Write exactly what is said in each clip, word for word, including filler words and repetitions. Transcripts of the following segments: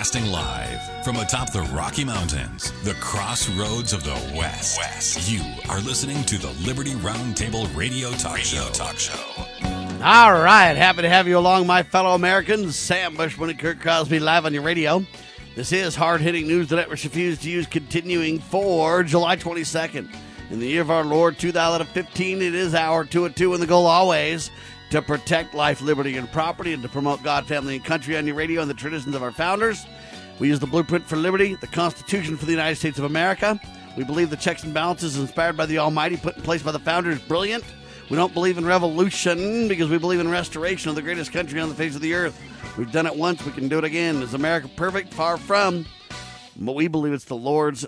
Broadcasting live from atop the Rocky Mountains, the crossroads of the West. West. You are listening to the Liberty Roundtable Radio Talk radio Show. Talk Show. All right, happy to have you along, my fellow Americans. Sam Bushman and Kurt Crosby live on your radio. This is hard-hitting news the networks refuse to use, continuing for July twenty-second. In the year of our Lord, two thousand fifteen, it is our two at two, and the goal always to protect life, liberty, and property, and to promote God, family, and country on your radio and the traditions of our founders. We use the blueprint for liberty, the Constitution for the United States of America. We believe the checks and balances inspired by the Almighty, put in place by the founders, brilliant. We don't believe in revolution because we believe in restoration of the greatest country on the face of the earth. We've done it once, we can do it again. Is America perfect? Far from. But we believe it's the Lord's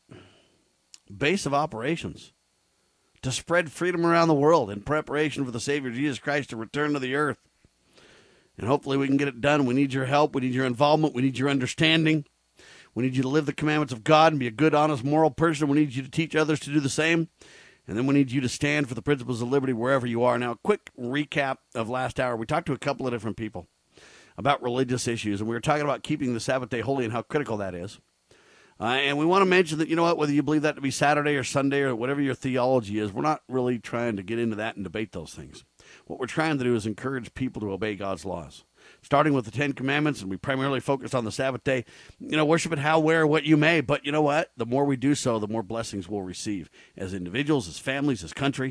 base of operations to spread freedom around the world in preparation for the Savior Jesus Christ to return to the earth. And hopefully we can get it done. We need your help. We need your involvement. We need your understanding. We need you to live the commandments of God and be a good, honest, moral person. We need you to teach others to do the same. And then we need you to stand for the principles of liberty wherever you are. Now, a quick recap of last hour. We talked to a couple of different people about religious issues, and we were talking about keeping the Sabbath day holy and how critical that is. Uh, and we want to mention that, you know what, whether you believe that to be Saturday or Sunday or whatever your theology is, we're not really trying to get into that and debate those things. What we're trying to do is encourage people to obey God's laws, starting with the Ten Commandments, and we primarily focus on the Sabbath day. You know, worship it how, where, what you may, but you know what? The more we do so, the more blessings we'll receive as individuals, as families, as country,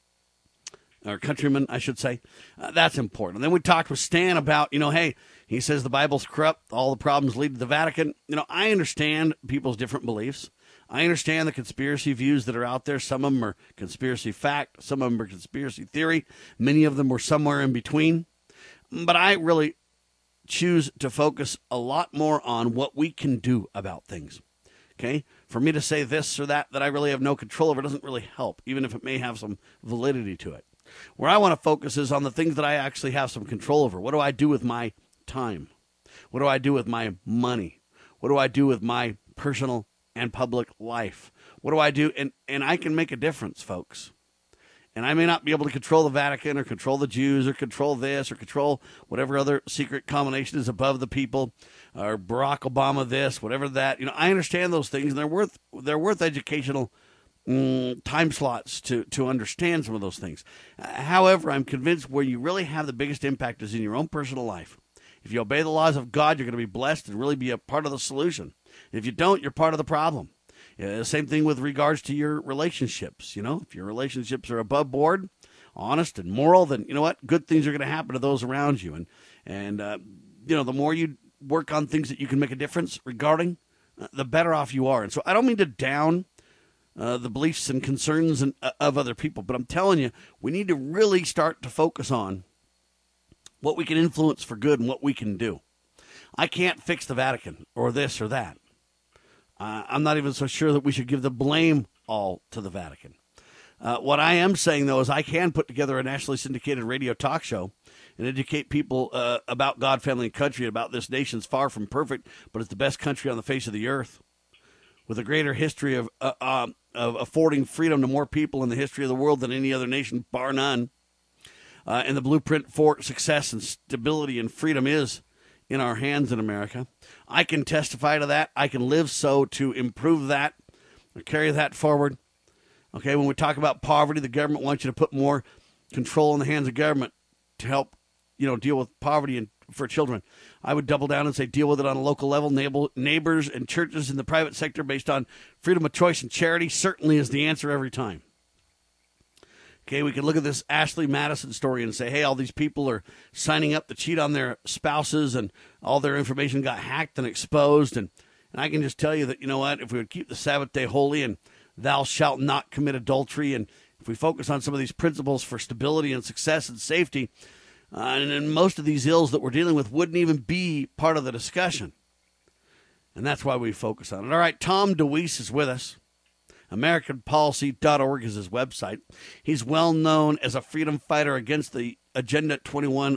or countrymen, I should say. Uh, that's important. And then we talked with Stan about, you know, hey, he says the Bible's corrupt. All the problems lead to the Vatican. You know, I understand people's different beliefs. I understand the conspiracy views that are out there. Some of them are conspiracy fact. Some of them are conspiracy theory. Many of them were somewhere in between. But I really choose to focus a lot more on what we can do about things. Okay? For me to say this or that that I really have no control over doesn't really help, even if it may have some validity to it. Where I want to focus is on the things that I actually have some control over. What do I do with my time? What do I do with my money? What do I do with my personal and public life? What do I do? And, and I can make a difference, folks. And I may not be able to control the Vatican or control the Jews or control this or control whatever other secret combination is above the people or Barack Obama this, whatever that. You know, I understand those things, and they're worth they're worth educational mm, time slots to, to understand some of those things. Uh, however, I'm convinced where you really have the biggest impact is in your own personal life. If you obey the laws of God, you're going to be blessed and really be a part of the solution. If you don't, you're part of the problem. Uh, same thing with regards to your relationships. You know, if your relationships are above board, honest and moral, then you know what? Good things are going to happen to those around you. And, and uh, you know, the more you work on things that you can make a difference regarding, uh, the better off you are. And so I don't mean to down uh, the beliefs and concerns and, uh, of other people, but I'm telling you, we need to really start to focus on what we can influence for good and what we can do. I can't fix the Vatican or this or that. Uh, I'm not even so sure that we should give the blame all to the Vatican. Uh, what I am saying, though, is I can put together a nationally syndicated radio talk show and educate people uh, about God, family, and country, about this nation's far from perfect, but it's the best country on the face of the earth, with a greater history of, uh, uh, of affording freedom to more people in the history of the world than any other nation, bar none. Uh, and the blueprint for success and stability and freedom is in our hands in America. I can testify to that. I can live so to improve that or carry that forward. Okay, when we talk about poverty, the government wants you to put more control in the hands of government to help, you know, deal with poverty and for children. I would double down and say deal with it on a local level. Neighbor, neighbors and churches in the private sector based on freedom of choice and charity certainly is the answer every time. Okay, we can look at this Ashley Madison story and say, hey, all these people are signing up to cheat on their spouses and all their information got hacked and exposed. And, and I can just tell you that, you know what, if we would keep the Sabbath day holy and thou shalt not commit adultery, and if we focus on some of these principles for stability and success and safety, uh, and then most of these ills that we're dealing with wouldn't even be part of the discussion. And that's why we focus on it. All right, Tom DeWeese is with us. American Policy dot org is his website. He's well known as a freedom fighter against the Agenda twenty-one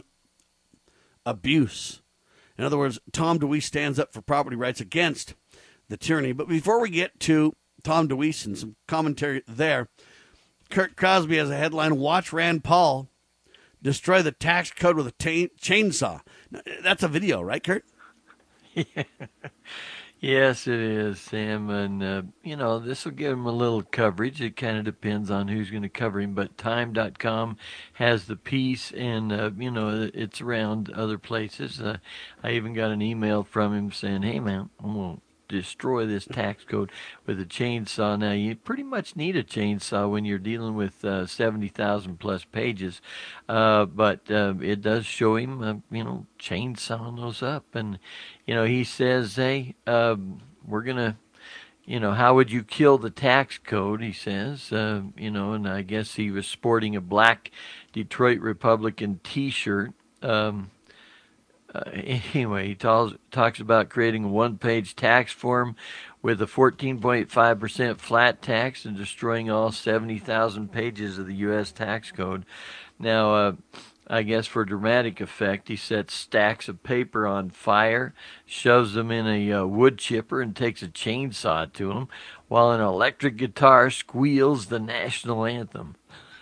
abuse. In other words, Tom DeWeese stands up for property rights against the tyranny. But before we get to Tom DeWeese and some commentary there, Kurt Crosby has a headline, Watch Rand Paul Destroy the Tax Code with a ta- Chainsaw. Now, that's a video, right, Kurt? Yes, it is, Sam. And, uh, you know, this will give him a little coverage. It kind of depends on who's going to cover him. But time dot com has the piece, and, uh, you know, it's around other places. Uh, I even got an email from him saying, hey, man, I'm going to destroy this tax code with a chainsaw. Now, you pretty much need a chainsaw when you're dealing with uh, seventy thousand plus pages. Uh, but uh, it does show him, uh, you know, chainsawing those up. And, you know, he says, hey, um, we're going to, you know, how would you kill the tax code, he says, uh, you know, and I guess he was sporting a black Detroit Republican T-shirt. Um, uh, anyway, he talks, talks about creating a one-page tax form with a fourteen point five percent flat tax and destroying all seventy thousand pages of the U S tax code. Now, uh, I guess for dramatic effect, he sets stacks of paper on fire, shoves them in a uh, wood chipper, and takes a chainsaw to them, while an electric guitar squeals the national anthem.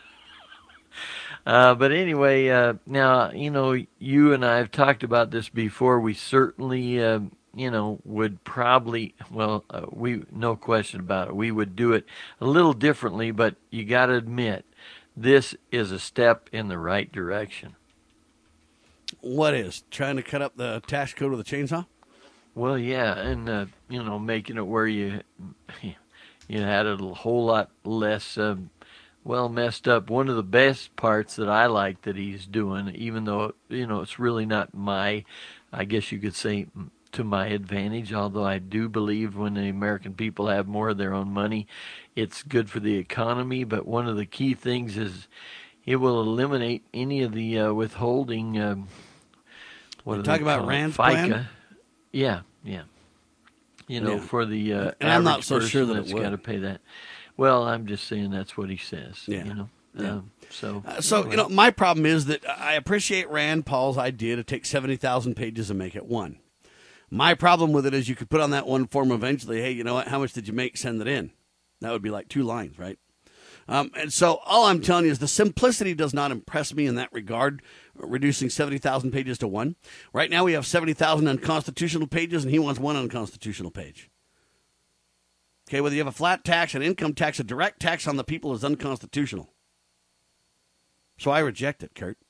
Uh, but anyway, uh, now, you know, you and I have talked about this before. We certainly, uh, you know, would probably, well, uh, we, no question about it, we would do it a little differently, but you got to admit, this is a step in the right direction. What is? Trying to cut up the tax code with a chainsaw? Well, yeah, and, uh, you know, making it where you, you had it a whole lot less, uh, well, messed up. One of the best parts that I like that he's doing, even though, you know, it's really not my, I guess you could say, to my advantage, although I do believe when the American people have more of their own money, it's good for the economy. But one of the key things is it will eliminate any of the uh, withholding. Um, what you do talk they about call Rand's it? FICA. plan? Yeah, yeah. You know, Yeah. for the uh, and I'm not average so person sure that that's it would. got to pay that. Well, I'm just saying that's what he says. Yeah. You know. Yeah. Um, so, Uh, so anyway. you know, my problem is that I appreciate Rand Paul's idea to take seventy thousand pages and make it one. My problem with it is you could put on that one form eventually, hey, you know what, how much did you make? Send it in. That would be like two lines, right? Um, and so all I'm telling you is the simplicity does not impress me in that regard, reducing seventy thousand pages to one. Right now we have seventy thousand unconstitutional pages, and he wants one unconstitutional page. Okay, whether you have a flat tax, an income tax, a direct tax on the people is unconstitutional. So I reject it, Kurt.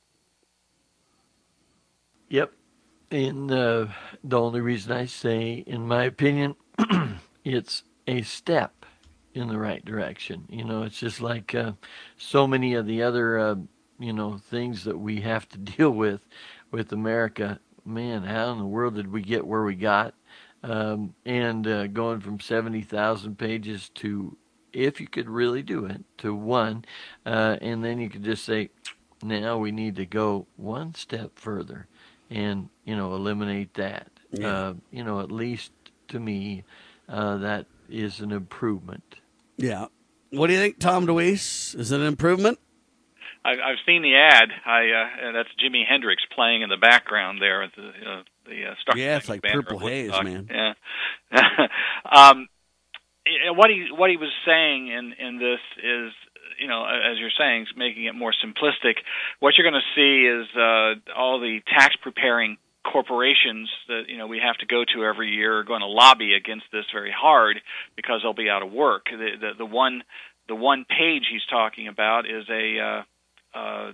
Yep. And uh, the only reason I say, in my opinion, it's a step in the right direction. You know, it's just like uh, so many of the other, uh, you know, things that we have to deal with with America. Man, how in the world did we get where we got? Um, and uh, going from seventy thousand pages to, if you could really do it, to one, uh, and then you could just say, now we need to go one step further and, you know, eliminate that. Yeah. Uh, you know, at least to me, uh, that is an improvement. Yeah. What do you think, Tom DeWeese? Is it an improvement? I've, I've seen the ad. I uh, that's Jimi Hendrix playing in the background there at the uh, the uh, Star. Yeah, it's like banner Purple at Haze, Woodstock. man. Yeah. um, what he what he was saying in in this is, you know, as you're saying, making it more simplistic. What you're going to see is uh, all the tax preparing corporations that, you know, we have to go to every year are going to lobby against this very hard because they'll be out of work. The the, the one the one page he's talking about is a uh, uh,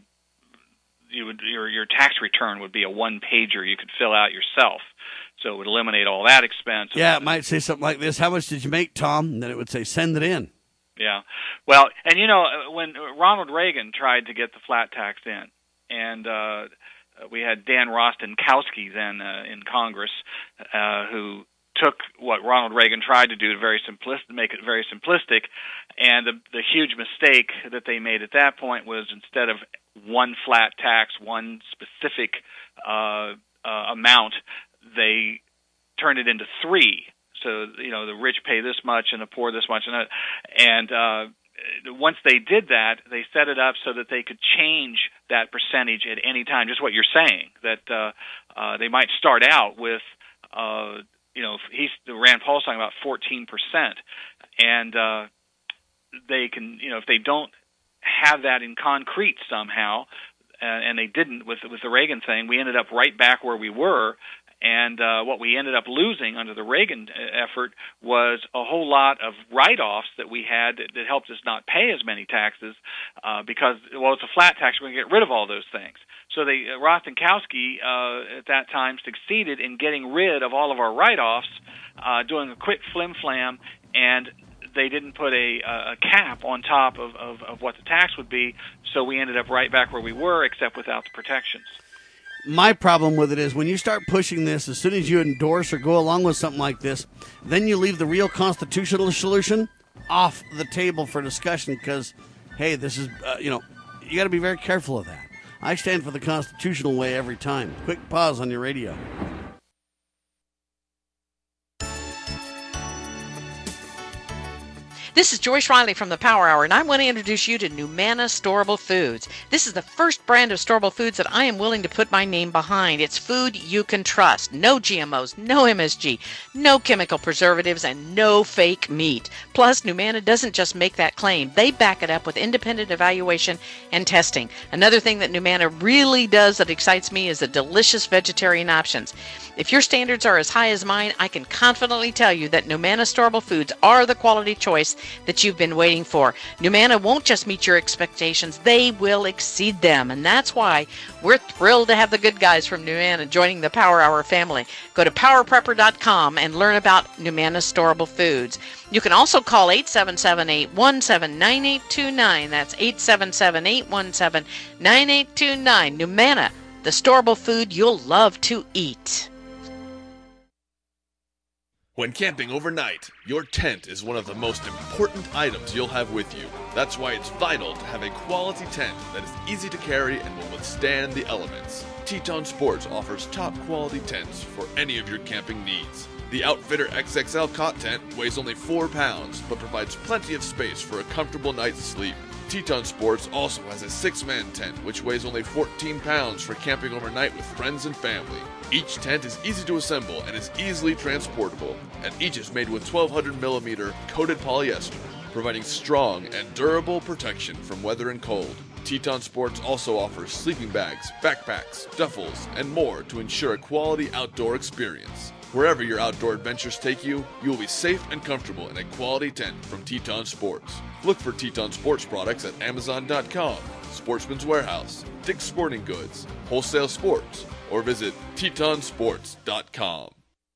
you would your your tax return would be a one pager you could fill out yourself. So it would eliminate all that expense. Yeah, it might say something like this: how much did you make, Tom? And then it would say, send it in. Yeah. Well, and you know, when Ronald Reagan tried to get the flat tax in, and uh, we had Dan Rostenkowski then uh, in Congress, uh, who took what Ronald Reagan tried to do to very simplistic, make it very simplistic, and the, the huge mistake that they made at that point was, instead of one flat tax, one specific uh, uh, amount, they turned it into three. So, you know, the rich pay this much and the poor this much. And, uh, and uh, once they did that, they set it up so that they could change that percentage at any time, just what you're saying, that uh, uh, they might start out with, uh, you know, he's, Rand Paul's talking about fourteen percent. And uh, they can, you know, if they don't have that in concrete somehow, uh, and they didn't with, with the Reagan thing, we ended up right back where we were. And uh, what we ended up losing under the Reagan effort was a whole lot of write-offs that we had that, that helped us not pay as many taxes uh, because, well, it's a flat tax. We're going to get rid of all those things. So they, uh, Rostenkowski uh, at that time succeeded in getting rid of all of our write-offs, uh, doing a quick flim-flam, and they didn't put a, a cap on top of, of, of what the tax would be, so we ended up right back where we were, except without the protections. My problem with it is when you start pushing this, as soon as you endorse or go along with something like this, then you leave the real constitutional solution off the table for discussion because, hey, this is, uh, you know, you got to be very careful of that. I stand for the constitutional way every time. Quick pause on your radio. This is Joyce Riley from the Power Hour, and I want to introduce you to Numana Storable Foods. This is the first brand of storable foods that I am willing to put my name behind. It's food you can trust. No G M Os, no M S G, no chemical preservatives, and no fake meat. Plus, Numana doesn't just make that claim. They back it up with independent evaluation and testing. Another thing that Numana really does that excites me is the delicious vegetarian options. If your standards are as high as mine, I can confidently tell you that Numana Storable Foods are the quality choice that you've been waiting for. Numana won't just meet your expectations, they will exceed them. And that's why we're thrilled to have the good guys from Numana joining the Power Hour family. Go to power prepper dot com and learn about Numana Storable Foods. You can also call eight seven seven, eight one seven, nine eight two nine. That's eight seven seven, eight one seven, nine eight two nine. Numana, the storable food you'll love to eat. When camping overnight, your tent is one of the most important items you'll have with you. That's why it's vital to have a quality tent that is easy to carry and will withstand the elements. Teton Sports offers top quality tents for any of your camping needs. The Outfitter X X L cot tent weighs only four pounds, but provides plenty of space for a comfortable night's sleep. Teton Sports also has a six-man tent, which weighs only fourteen pounds for camping overnight with friends and family. Each tent is easy to assemble and is easily transportable, and each is made with twelve hundred millimeter coated polyester, providing strong and durable protection from weather and cold. Teton Sports also offers sleeping bags, backpacks, duffels, and more to ensure a quality outdoor experience. Wherever your outdoor adventures take you, you will be safe and comfortable in a quality tent from Teton Sports. Look for Teton Sports products at amazon dot com, Sportsman's Warehouse, Dick's Sporting Goods, Wholesale Sports, or visit teton sports dot com.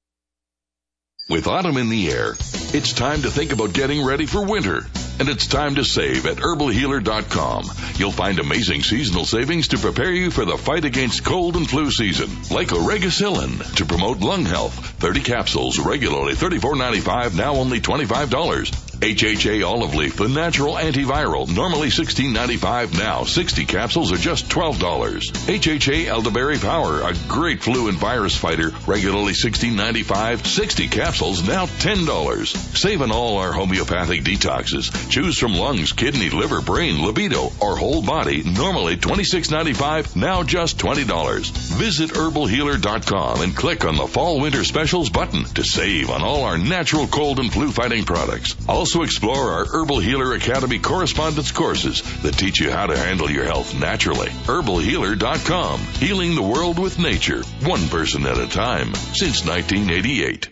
With autumn in the air, it's time to think about getting ready for winter. And it's time to save at herbal healer dot com. You'll find amazing seasonal savings to prepare you for the fight against cold and flu season. Like Oregacillin to promote lung health. thirty capsules, regularly thirty-four ninety-five, now only twenty-five dollars. H H A Olive Leaf, the natural antiviral, normally sixteen ninety-five, now sixty capsules are just twelve dollars. H H A Elderberry Power, a great flu and virus fighter, regularly sixteen ninety-five, sixty capsules, now ten dollars. Save on all our homeopathic detoxes. Choose from lungs, kidney, liver, brain, libido, or whole body, normally twenty-six ninety-five, now just twenty dollars. Visit herbal healer dot com and click on the Fall Winter Specials button to save on all our natural cold and flu fighting products. Also explore our Herbal Healer Academy correspondence courses that teach you how to handle your health naturally. herbal healer dot com, healing the world with nature, one person at a time, since nineteen eighty-eight.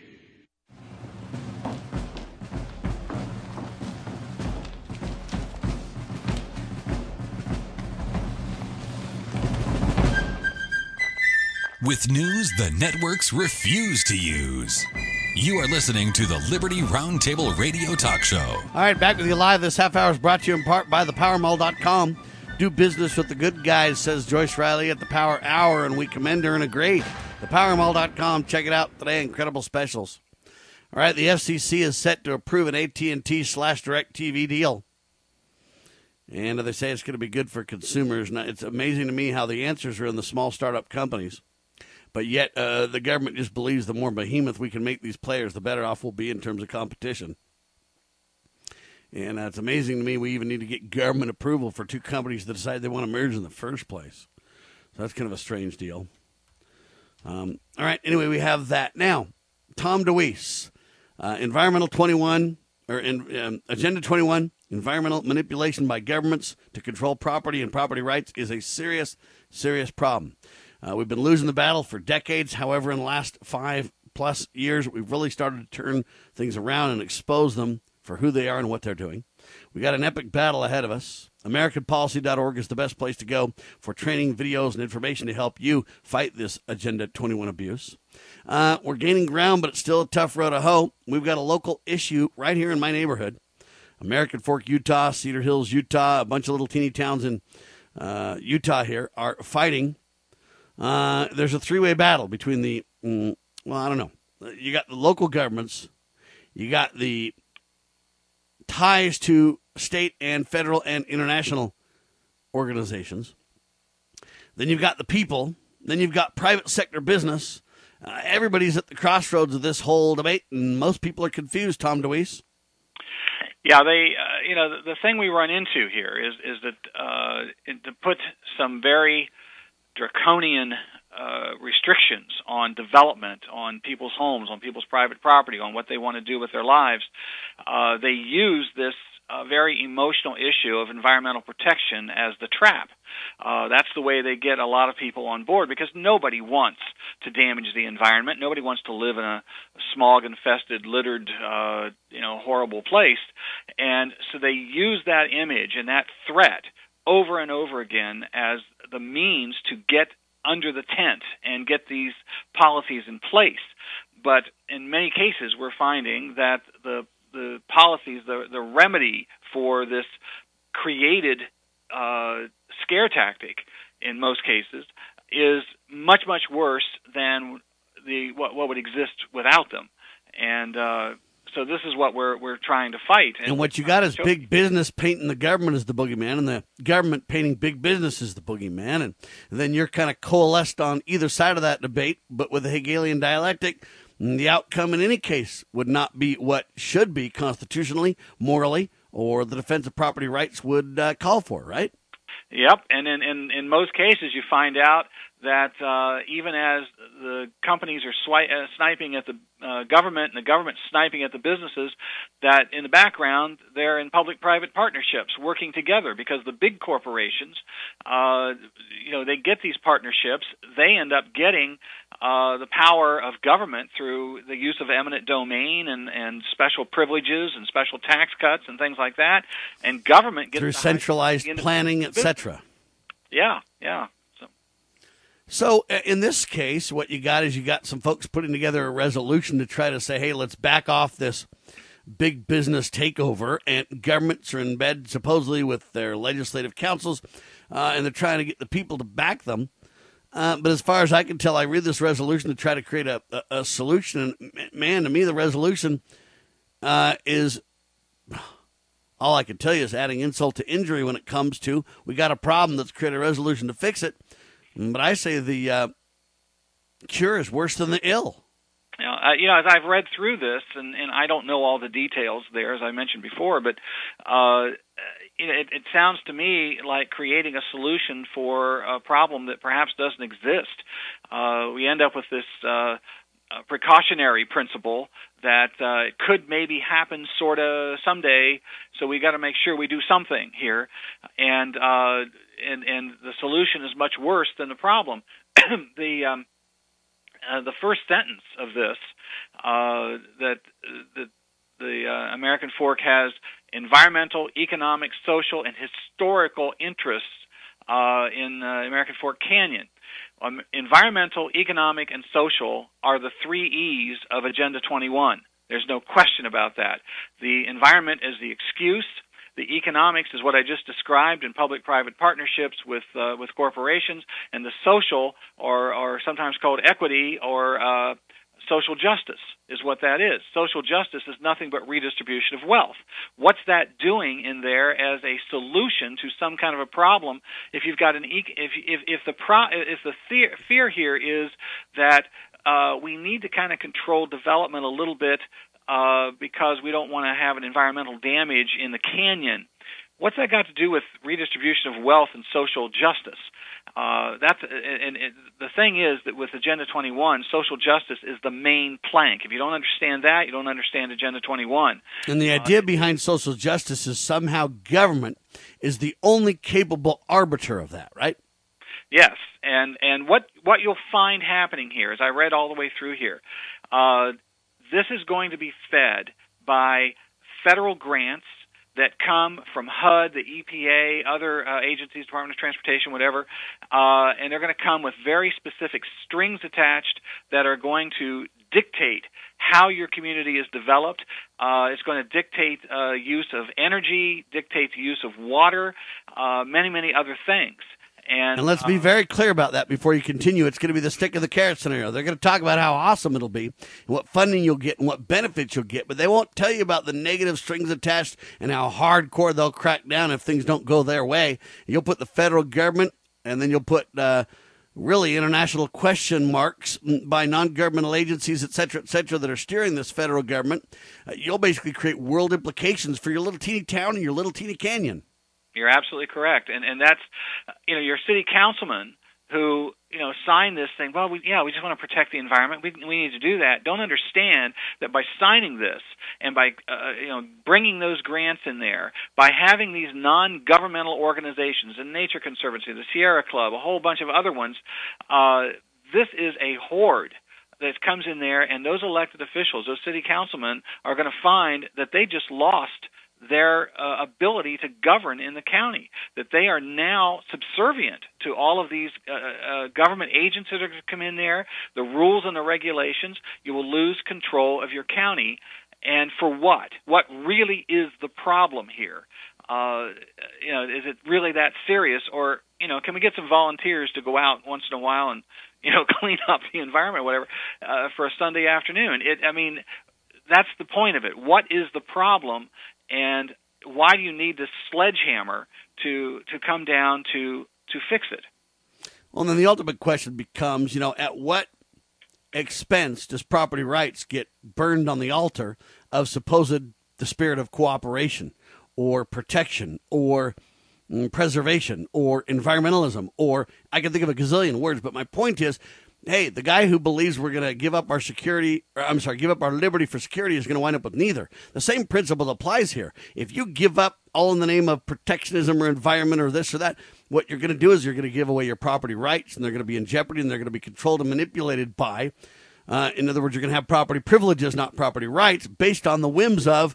With news the networks refuse to use. You are listening to the Liberty Roundtable Radio Talk Show. All right, back with you live. This half hour is brought to you in part by the power mall dot com. Do business with the good guys, says Joyce Riley at the Power Hour, and we commend her and agree. the power mall dot com. Check it out today. Incredible specials. All right, the F C C is set to approve an A T and T slash DirecTV deal. And they say it's going to be good for consumers. Now, it's amazing to me how the answers are in the small startup companies. But yet uh, the government just believes the more behemoth we can make these players, the better off we'll be in terms of competition. And uh, it's amazing to me we even need to get government approval for two companies that decide they want to merge in the first place. So that's kind of a strange deal. Um, all right, anyway, we have that. Now, Tom DeWeese, uh, Environmental twenty-one, or in, um, Agenda twenty-one, environmental manipulation by governments to control property and property rights is a serious, serious problem. Uh, we've been losing the battle for decades. However, in the last five plus years, we've really started to turn things around and expose them for who they are and what they're doing. We got an epic battle ahead of us. American Policy dot org is the best place to go for training, videos, and information to help you fight this Agenda twenty-one abuse. Uh, we're gaining ground, but it's still a tough road to hoe. We've got a local issue right here in my neighborhood. American Fork, Utah, Cedar Hills, Utah, a bunch of little teeny towns in uh, Utah here are fighting. Uh, there's a three-way battle between the, mm, well, I don't know. You got the local governments. You got the ties to state and federal and international organizations. Then you've got the people. Then you've got private sector business. Uh, everybody's at the crossroads of this whole debate, and most people are confused, Tom DeWeese. Yeah, they, uh, you know, the, the thing we run into here is is that uh, to put some very draconian uh, restrictions on development, on people's homes, on people's private property, on what they want to do with their lives, uh, they use this uh, very emotional issue of environmental protection as the trap. Uh, that's the way they get a lot of people on board, because nobody wants to damage the environment. Nobody wants to live in a smog-infested, littered, uh, you know, horrible place. And so they use that image and that threat over and over again as the means to get under the tent and get these policies in place. But in many cases, we're finding that the the policies, the the remedy for this created uh, scare tactic, in most cases, is much much worse than the what what would exist without them. And uh, so this is what we're we're trying to fight. And, and what you got is big business painting the government as the boogeyman, and the government painting big business as the boogeyman. And then you're kind of coalesced on either side of that debate, but with the Hegelian dialectic, the outcome in any case would not be what should be constitutionally, morally, or the defense of property rights would uh, call for, right? Yep, and in, in, in most cases you find out that uh, even as the companies are swi- uh, sniping at the uh, government and the government sniping at the businesses, that in the background they're in public-private partnerships working together, because the big corporations, uh, you know, they get these partnerships, they end up getting uh, the power of government through the use of eminent domain and, and special privileges and special tax cuts and things like that, and government gets through centralized planning, et cetera. Yeah, yeah. So in this case, what you got is you got some folks putting together a resolution to try to say, hey, let's back off this big business takeover. And governments are in bed supposedly with their legislative councils, uh, and they're trying to get the people to back them. Uh, but as far as I can tell, I read this resolution to try to create a, a, a solution. And man, to me, the resolution uh, is, all I can tell you is adding insult to injury when it comes to, we got a problem, let's create a resolution to fix it. But I say the uh, cure is worse than the ill. You know, uh, you know, as I've read through this, and, and I don't know all the details there, as I mentioned before, but uh, you know, it, it sounds to me like creating a solution for a problem that perhaps doesn't exist. Uh, we end up with this uh, precautionary principle that uh, it could maybe happen sort of someday, so we got to make sure we do something here, and uh, and and the solution is much worse than the problem. the um, uh, the first sentence of this uh, that that the uh, American Fork has environmental, economic, social, and historical interests uh, in uh, American Fork Canyon. Um, environmental, economic, and social are the three E's of Agenda twenty-one. There's no question about that. The environment is the excuse. The economics is what I just described in public-private partnerships with uh, with corporations, and the social, or or sometimes called equity, or uh, social justice, is what that is. Social justice is nothing but redistribution of wealth. What's that doing in there as a solution to some kind of a problem? If you've got an e- if if if the pro- if the fear, fear here is that uh, we need to kind of control development a little bit uh, because we don't want to have an environmental damage in the canyon. What's that got to do with redistribution of wealth and social justice? Uh, that's and, and the thing is that with Agenda twenty-one, social justice is the main plank. If you don't understand that, you don't understand Agenda twenty-one. And the idea uh, behind social justice is somehow government is the only capable arbiter of that, right? Yes, and and what what you'll find happening here, as I read all the way through here, uh, this is going to be fed by federal grants that come from H U D, the E P A, other uh, agencies, Department of Transportation, whatever, uh, and they're going to come with very specific strings attached that are going to dictate how your community is developed. Uh, it's going to dictate uh, use of energy, dictate the use of water, uh, many, many other things. And, and let's be very clear about that before you continue. It's going to be the stick of the carrot scenario. They're going to talk about how awesome it'll be and what funding you'll get and what benefits you'll get, but they won't tell you about the negative strings attached and how hardcore they'll crack down if things don't go their way. You'll put the federal government, and then you'll put uh, really international question marks by non-governmental agencies, et cetera, et cetera, that are steering this federal government. Uh, you'll basically create world implications for your little teeny town and your little teeny canyon. You're absolutely correct, and and that's, you know, your city councilman who, you know, signed this thing. Well, we, yeah, we just want to protect the environment. We we need to do that. Don't understand that by signing this and by uh, you know bringing those grants in there, by having these non-governmental organizations, the Nature Conservancy, the Sierra Club, a whole bunch of other ones, uh, this is a horde that comes in there, and those elected officials, those city councilmen, are going to find that they just lost their uh, ability to govern in the county, that they are now subservient to all of these uh, uh, government agents that are going to come in there, the rules and the regulations. You will lose control of your county. And for what? What really is the problem here? Uh, you know, is it really that serious? Or, you know, can we get some volunteers to go out once in a while and, you know, clean up the environment or whatever uh, for a Sunday afternoon? It, I mean, that's the point of it. What is the problem? And why do you need this sledgehammer to to come down to to fix it? Well, then the ultimate question becomes, you know, at what expense does property rights get burned on the altar of supposed the spirit of cooperation or protection or mm, preservation or environmentalism? Or I can think of a gazillion words, but my point is, hey, the guy who believes we're going to give up our security, or I'm sorry, give up our liberty for security is going to wind up with neither. The same principle applies here. If you give up all in the name of protectionism or environment or this or that, what you're going to do is you're going to give away your property rights, and they're going to be in jeopardy, and they're going to be controlled and manipulated by, uh, in other words, you're going to have property privileges, not property rights, based on the whims of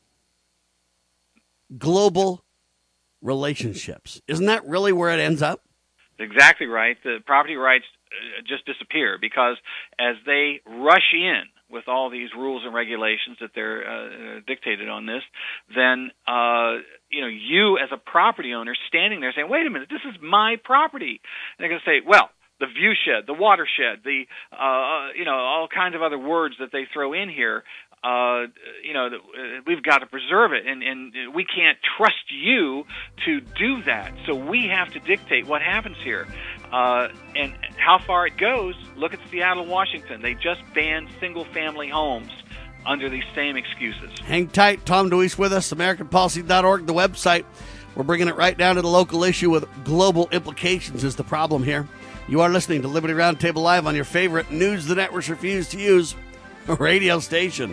global relationships. Isn't that really where it ends up? Exactly right. The property rights just disappear because as they rush in with all these rules and regulations that they're uh, dictated on this, then uh, you know you as a property owner standing there saying, "Wait a minute, this is my property." And they're going to say, "Well, the view shed, the watershed, the uh, you know all kinds of other words that they throw in here." Uh, you know, we've got to preserve it, and, and we can't trust you to do that. So we have to dictate what happens here. Uh, and how far it goes, look at Seattle, Washington. They just banned single-family homes under these same excuses. Hang tight. Tom DeWeese with us, American Policy dot org, the website. We're bringing it right down to the local issue with global implications is the problem here. You are listening to Liberty Roundtable Live on your favorite news the networks refuse to use radio station.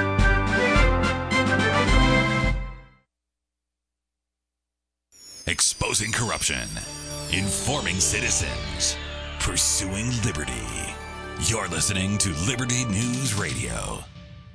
Exposing corruption, informing citizens, pursuing liberty. You're listening to Liberty News Radio.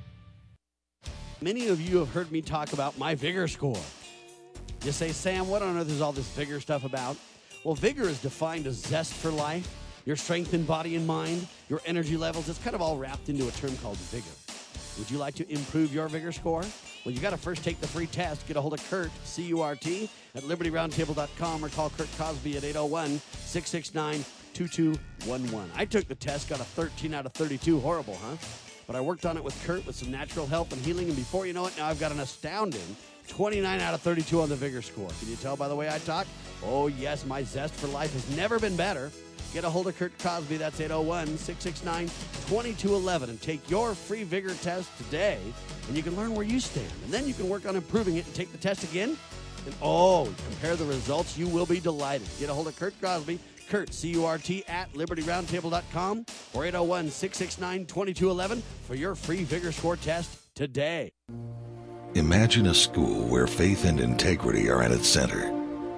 Many of you have heard me talk about my Vigor score. You say, Sam, what on earth is all this Vigor stuff about? Well, Vigor is defined as zest for life, your strength in body and mind, your energy levels. It's kind of all wrapped into a term called Vigor. Would you like to improve your Vigor score? Well, you got to first take the free test. Get a hold of Kurt, C U R T, at liberty roundtable dot com or call Kurt Cosby at eight oh one, six six nine, two two one one. I took the test, got a thirteen out of thirty-two. Horrible, huh? But I worked on it with Kurt with some natural help and healing, and before you know it, now I've got an astounding twenty-nine out of thirty-two on the Vigor score. Can you tell by the way I talk? Oh, yes, my zest for life has never been better. Get a hold of Kurt Cosby. That's eight oh one, six six nine, two two one one. And take your free Vigor test today, and you can learn where you stand. And then you can work on improving it and take the test again. And, oh, compare the results. You will be delighted. Get a hold of Kurt Cosby, Kurt, C U R T, at liberty roundtable dot com or eight oh one, six six nine, two two one one for your free Vigor score test today. Imagine a school where faith and integrity are at its center.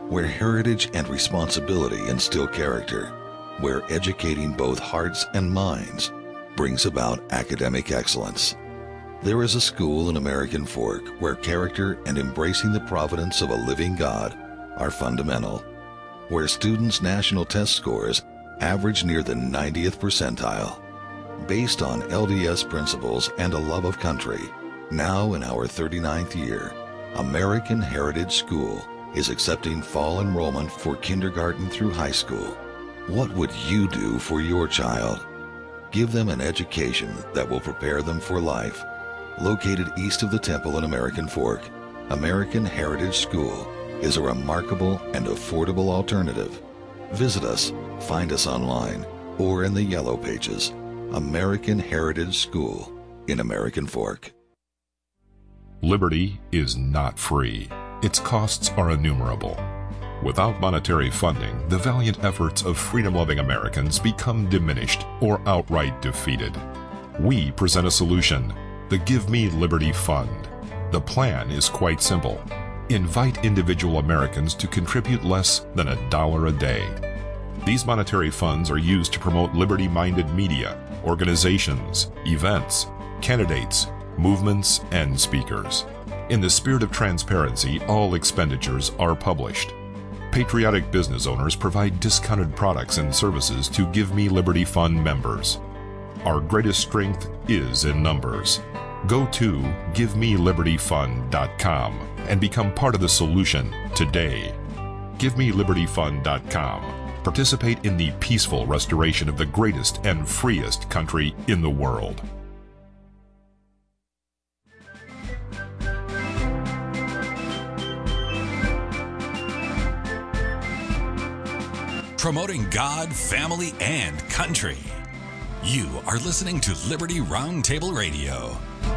where heritage and responsibility instill character, where educating both hearts and minds brings about academic excellence. There is a school in American Fork where character and embracing the providence of a living God are fundamental, where students' national test scores average near the ninetieth percentile. Based on L D S principles and a love of country, now in our thirty-ninth year, American Heritage School is accepting fall enrollment for kindergarten through high school. What would you do for your child? Give them an education that will prepare them for life. Located east of the temple in American Fork, American Heritage School is a remarkable and affordable alternative. Visit us, find us online, or in the Yellow Pages. American Heritage School in American Fork. Liberty is not free. Its costs are innumerable. Without monetary funding, the valiant efforts of freedom-loving Americans become diminished or outright defeated. We present a solution, the Give Me Liberty Fund. The plan is quite simple. Invite individual Americans to contribute less than a dollar a day. These monetary funds are used to promote liberty-minded media, organizations, events, candidates, movements, and speakers. In the spirit of transparency, all expenditures are published. Patriotic business owners provide discounted products and services to Give Me Liberty Fund members. Our greatest strength is in numbers. Go to give me liberty fund dot com and become part of the solution today. give me liberty fund dot com. Participate in the peaceful restoration of the greatest and freest country in the world. Promoting God, family, and country. You are listening to Liberty Roundtable Radio.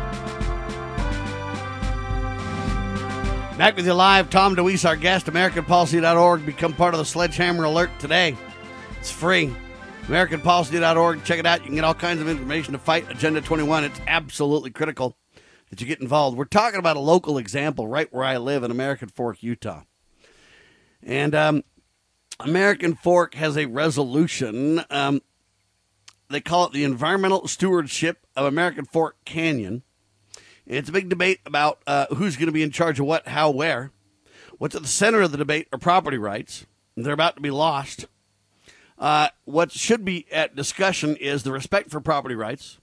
Back with you live, Tom DeWeese, our guest, American Policy dot org. Become part of the Sledgehammer Alert today. It's free. American Policy dot org. Check it out. You can get all kinds of information to fight Agenda twenty-one. It's absolutely critical that you get involved. We're talking about a local example right where I live in American Fork, Utah. And um, American Fork has a resolution. Um, they call it the Environmental Stewardship of American Fork Canyon. It's a big debate about uh, who's going to be in charge of what, how, where. What's at the center of the debate are property rights. They're about to be lost. Uh, what should be at discussion is the respect for property rights.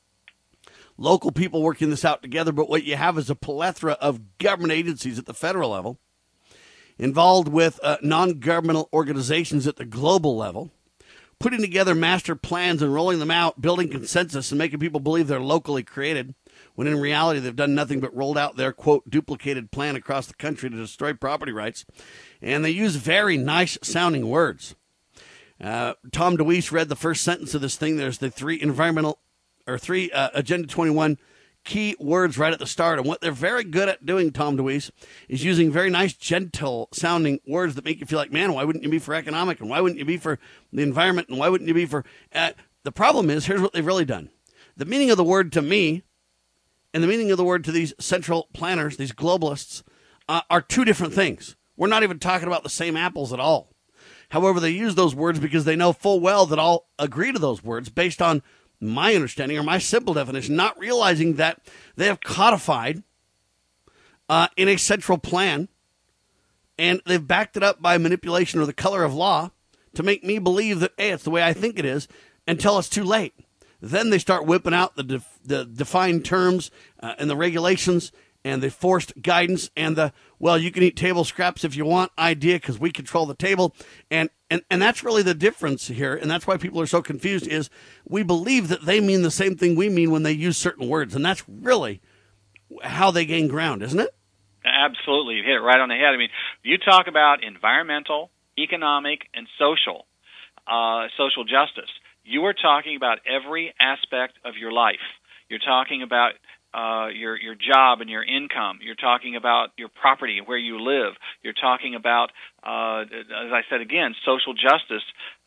Local people working this out together, but what you have is a plethora of government agencies at the federal level involved with uh, non-governmental organizations at the global level, putting together master plans and rolling them out, building consensus and making people believe they're locally created, when in reality they've done nothing but rolled out their, quote, duplicated plan across the country to destroy property rights. And they use very nice-sounding words. Uh, Tom DeWeese read the first sentence of this thing. There's the three environmental, or three uh, Agenda twenty-one key words right at the start. And what they're very good at doing, Tom DeWeese, is using very nice, gentle-sounding words that make you feel like, man, why wouldn't you be for economic? And why wouldn't you be for the environment? And why wouldn't you be for... Uh, the problem is, here's what they've really done. The meaning of the word to me and the meaning of the word to these central planners, these globalists, uh, are two different things. We're not even talking about the same apples at all. However, they use those words because they know full well that I'll agree to those words based on my understanding or my simple definition, not realizing that they have codified uh, in a central plan, and they've backed it up by manipulation or the color of law to make me believe that, hey, it's the way I think it is, until it's too late. Then they start whipping out the def- the defined terms uh, and the regulations and the forced guidance and the, well, you can eat table scraps if you want idea because we control the table. And, and, and that's really the difference here, and that's why people are so confused, is we believe that they mean the same thing we mean when they use certain words, and that's really how they gain ground, isn't it? Absolutely. You hit it right on the head. I mean, you talk about environmental, economic, and social, uh, social justice. You are talking about every aspect of your life. You're talking about uh, your your job and your income. You're talking about your property, where you live. You're talking about, uh, as I said again, social justice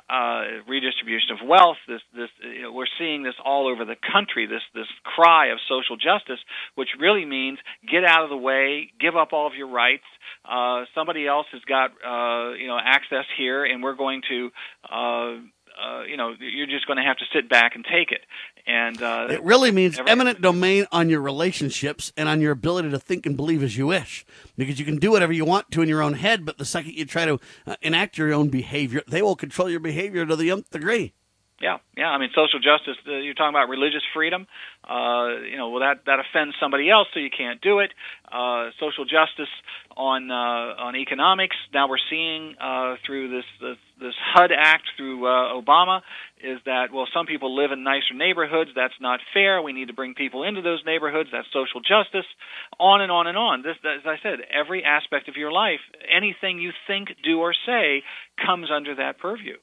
uh, redistribution of wealth. This, this, you know, we're seeing this all over the country. This, this cry of social justice, which really means get out of the way, give up all of your rights. Uh, somebody else has got, uh, you know, access here, and we're going to, uh, uh, you know, you're just going to have to sit back and take it. And uh, it really means every, eminent domain on your relationships and on your ability to think and believe as you wish, because you can do whatever you want to in your own head, but the second you try to uh, enact your own behavior, they will control your behavior to the nth degree. Yeah, yeah. I mean, social justice, uh, you're talking about religious freedom. Uh, you know, well, that, that offends somebody else, so you can't do it. Uh, social justice on uh, on economics. Now we're seeing uh, through this, this this H U D Act through uh, Obama is that, well, some people live in nicer neighborhoods. That's not fair. We need to bring people into those neighborhoods. That's social justice. On and on and on. This, as I said, every aspect of your life, anything you think, do, or say comes under that purview.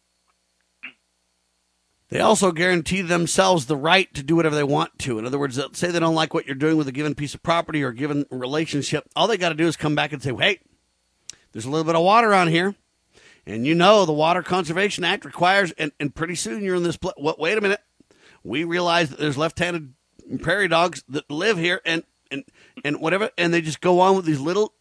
They also guarantee themselves the right to do whatever they want to. In other words, let's say they don't like what you're doing with a given piece of property or a given relationship. All they got to do is come back and say, hey, there's a little bit of water on here. And you know the Water Conservation Act requires, and, and pretty soon you're in this place. Wait a minute. We realize that there's left-handed prairie dogs that live here and, and, and whatever. And they just go on with these little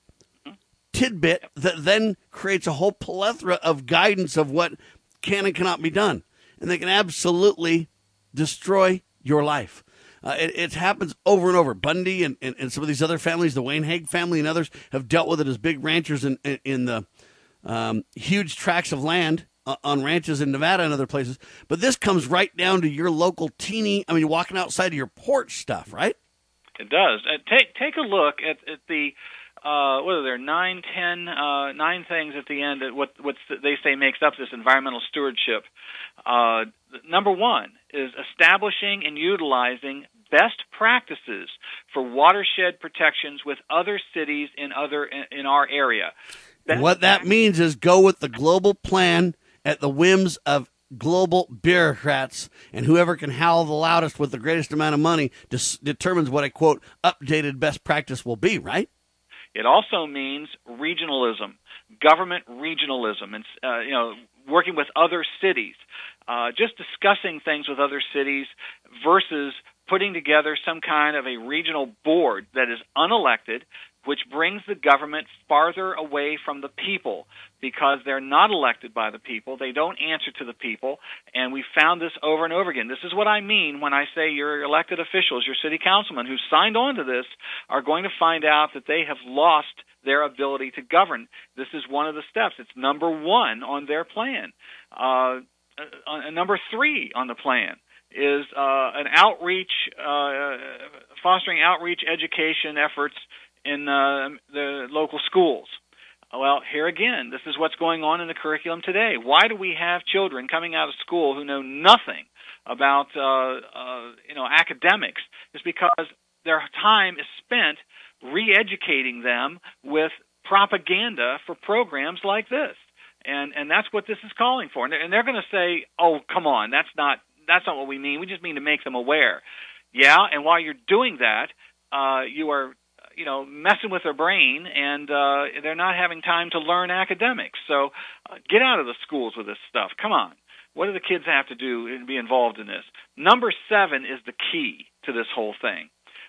tidbit that then creates a whole plethora of guidance of what can and cannot be done. And they can absolutely destroy your life. Uh, it, it happens over and over. Bundy and, and, and some of these other families, the Wayne Hague family and others, have dealt with it as big ranchers in, in, in the um, huge tracts of land uh, on ranches in Nevada and other places. But this comes right down to your local teeny, I mean, you're walking outside of your porch stuff, right? It does. Uh, take, take a look at, at the... Uh, what are there, nine, ten, uh, nine things at the end that what what's they say makes up this environmental stewardship. Uh, number one is establishing and utilizing best practices for watershed protections with other cities in other in, in our area. Best what that practices. means is go with the global plan at the whims of global bureaucrats, and whoever can howl the loudest with the greatest amount of money dis- determines what a, quote, updated best practice will be, right? It also means regionalism, government regionalism, and uh, you know, working with other cities, uh, just discussing things with other cities versus putting together some kind of a regional board that is unelected, which brings the government farther away from the people because they're not elected by the people. They don't answer to the people, and we found this over and over again. This is what I mean when I say your elected officials, your city councilmen who signed on to this are going to find out that they have lost their ability to govern. This is one of the steps. It's number one on their plan. Uh, uh, number three on the plan is uh, an outreach, uh, fostering outreach education efforts in uh, the local schools. Well, here again, this is what's going on in the curriculum today. Why do we have children coming out of school who know nothing about uh, uh, you know academics? It's because their time is spent re-educating them with propaganda for programs like this, and and that's what this is calling for. And they're, and they're going to say, "Oh, come on, that's not that's not what we mean. We just mean to make them aware." Yeah, and while you're doing that, uh, you are. you know, messing with their brain, and uh, they're not having time to learn academics. So uh, get out of the schools with this stuff. Come on. What do the kids have to do to be involved in this? Number seven is the key to this whole thing.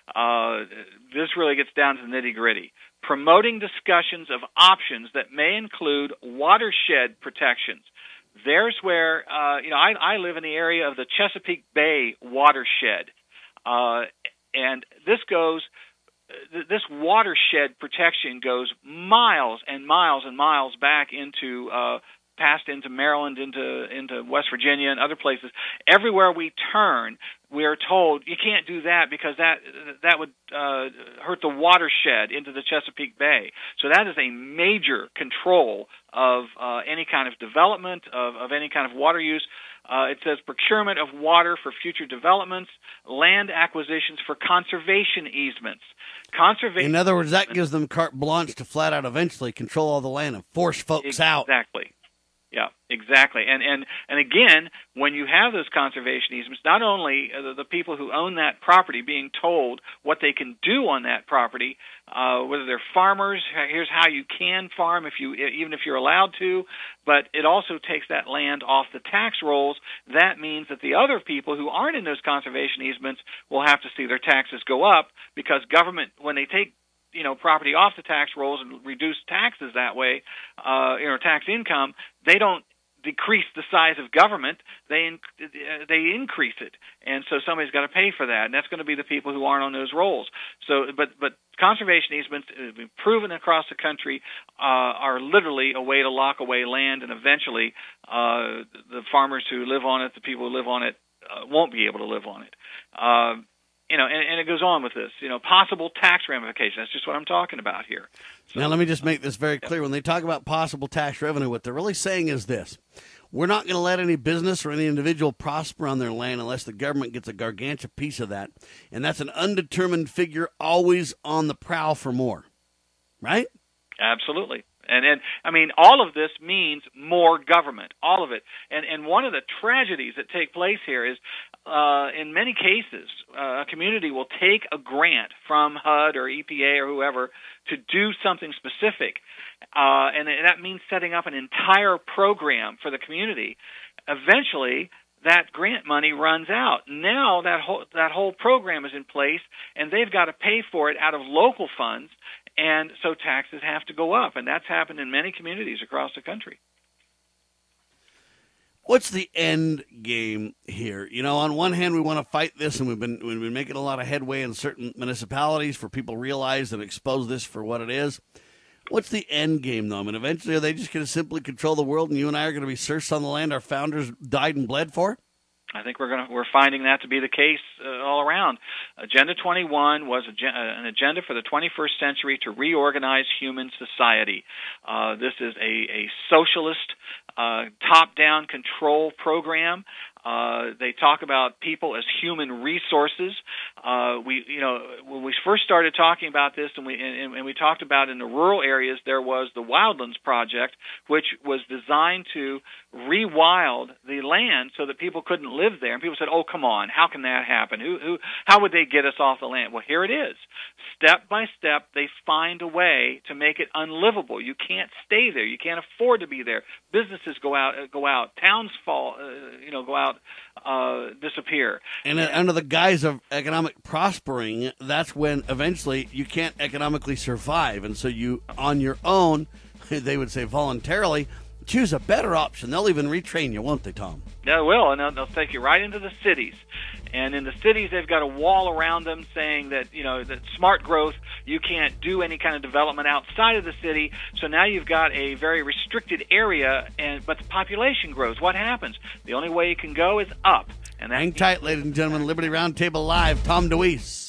Uh, this really gets down to the nitty-gritty. Promoting discussions of options that may include watershed protections. There's where, uh, you know, I, I live in the area of the Chesapeake Bay watershed. Uh, and this goes... This watershed protection goes miles and miles and miles back into, uh, past into Maryland, into into West Virginia and other places. Everywhere we turn, we are told you can't do that because that that would uh, hurt the watershed into the Chesapeake Bay. So that is a major control of uh, any kind of development of, of any kind of water use. Uh, it says procurement of water for future developments, land acquisitions for conservation easements. Conservation. In other words, that gives them carte blanche to flat out eventually control all the land and force folks exactly. out. Exactly. Yeah, exactly. And and and again, when you have those conservation easements, not only are the, the people who own that property being told what they can do on that property, uh, whether they're farmers, here's how you can farm if you even if you're allowed to, but it also takes that land off the tax rolls. That means that the other people who aren't in those conservation easements will have to see their taxes go up, because government, when they take you know, property off the tax rolls and reduce taxes that way, uh, you know, tax income, they don't decrease the size of government, they in, they increase it. And so somebody's got to pay for that, and that's going to be the people who aren't on those rolls. So, but but conservation easements, have been proven across the country, uh, are literally a way to lock away land, and eventually uh, the farmers who live on it, the people who live on it, uh, won't be able to live on it. Uh, You know, and, and it goes on with this, you know, possible tax ramifications. That's just what I'm talking about here. So, now, let me just make this very clear. When they talk about possible tax revenue, what they're really saying is this. We're not going to let any business or any individual prosper on their land unless the government gets a gargantuan piece of that. And that's an undetermined figure, always on the prowl for more. Right? Absolutely. And, and I mean, all of this means more government, all of it. And, and one of the tragedies that take place here is, uh, in many cases, uh, a community will take a grant from H U D or E P A or whoever to do something specific. Uh, and that means setting up an entire program for the community. Eventually, that grant money runs out. Now that whole, that whole program is in place, and they've got to pay for it out of local funds. And so taxes have to go up, and that's happened in many communities across the country. What's the end game here? You know, on one hand, we want to fight this, and we've been we've been making a lot of headway in certain municipalities for people to realize and expose this for what it is. What's the end game, though? I mean, eventually, are they just going to simply control the world, and you and I are going to be serfs on the land our founders died and bled for? I think we're going to, we're finding that to be the case uh, all around. Agenda twenty-one was a, an agenda for the twenty-first century to reorganize human society. Uh, this is a, a socialist, uh, top-down control program. Uh, they talk about people as human resources. Uh, we, you know, when we first started talking about this, and we and, and we talked about in the rural areas, there was the Wildlands Project, which was designed to rewild the land so that people couldn't live there. And people said, "Oh, come on, how can that happen? Who, who, how would they get us off the land?" Well, here it is. Step by step, they find a way to make it unlivable. You can't stay there. You can't afford to be there. Businesses go out, uh, go out. Towns fall, uh, you know, go out. Uh, disappear. And uh, under the guise of economic prospering, that's when eventually you can't economically survive. And so you, on your own, they would say voluntarily, choose a better option. They'll even retrain you, won't they, Tom? They will, and they'll, they'll take you right into the cities. And in the cities, they've got a wall around them saying that, you know, that smart growth, you can't do any kind of development outside of the city. So now you've got a very restricted area, and but the population grows. What happens? The only way you can go is up. And that Hang tight, ladies and gentlemen. Liberty Roundtable Live. Tom DeWeese.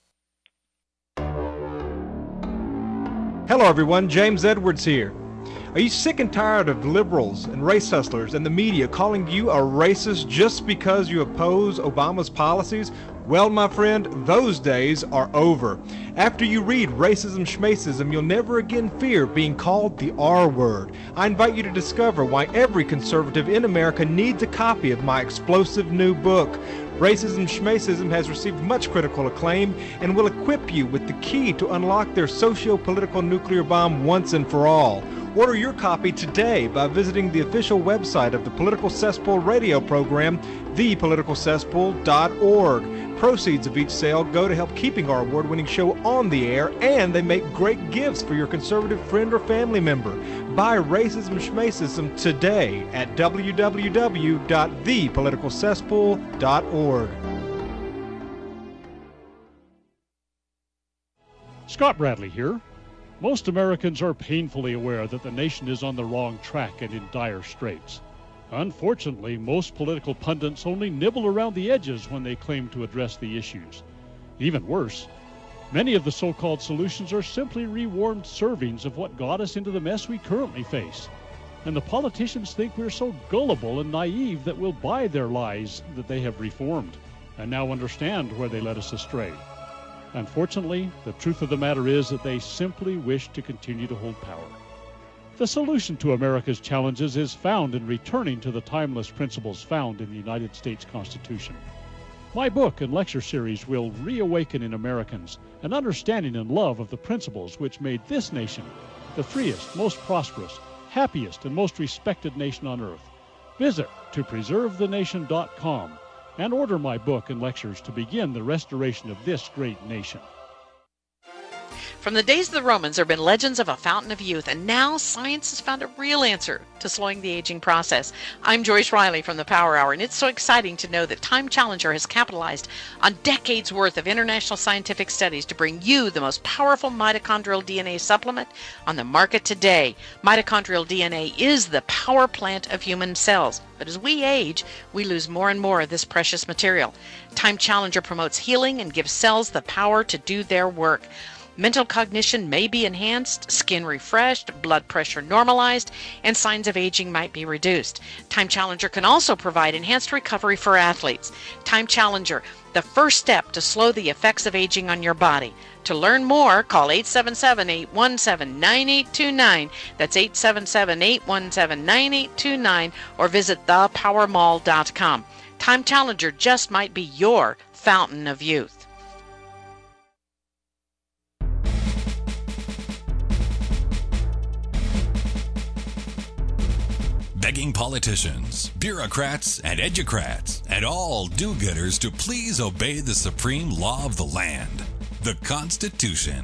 Hello, everyone. James Edwards here. Are you sick and tired of liberals and race hustlers and the media calling you a racist just because you oppose Obama's policies? Well, my friend, those days are over. After you read Racism Schmacism, you'll never again fear being called the R word. I invite you to discover why every conservative in America needs a copy of my explosive new book. Racism Schmacism has received much critical acclaim and will equip you with the key to unlock their socio-political nuclear bomb once and for all. Order your copy today by visiting the official website of the Political Cesspool radio program, the political cesspool dot org. Proceeds of each sale go to help keeping our award-winning show on the air, and they make great gifts for your conservative friend or family member. Buy Racism Schmacism today at w w w dot the political cesspool dot org. Scott Bradley here. Most Americans are painfully aware that the nation is on the wrong track and in dire straits. Unfortunately, most political pundits only nibble around the edges when they claim to address the issues. Even worse, many of the so-called solutions are simply rewarmed servings of what got us into the mess we currently face. And the politicians think we're so gullible and naive that we'll buy their lies that they have reformed, and now understand where they led us astray. Unfortunately, the truth of the matter is that they simply wish to continue to hold power. The solution to America's challenges is found in returning to the timeless principles found in the United States Constitution. My book and lecture series will reawaken in Americans an understanding and love of the principles which made this nation the freest, most prosperous, happiest, and most respected nation on earth. Visit to preserve the nation dot com and order my book and lectures to begin the restoration of this great nation. From the days of the Romans, there have been legends of a fountain of youth, and now science has found a real answer to slowing the aging process. I'm Joyce Riley from the Power Hour, and it's so exciting to know that Time Challenger has capitalized on decades worth of international scientific studies to bring you the most powerful mitochondrial D N A supplement on the market today. Mitochondrial D N A is the power plant of human cells, but as we age, we lose more and more of this precious material. Time Challenger promotes healing and gives cells the power to do their work. Mental cognition may be enhanced, skin refreshed, blood pressure normalized, and signs of aging might be reduced. Time Challenger can also provide enhanced recovery for athletes. Time Challenger, the first step to slow the effects of aging on your body. To learn more, call eight seven seven, eight one seven, nine eight two nine. That's eight seven seven, eight one seven, nine eight two nine, or visit the power mall dot com. Time Challenger just might be your fountain of youth. Begging politicians, bureaucrats, and educrats, and all do-gooders to please obey the supreme law of the land, the Constitution.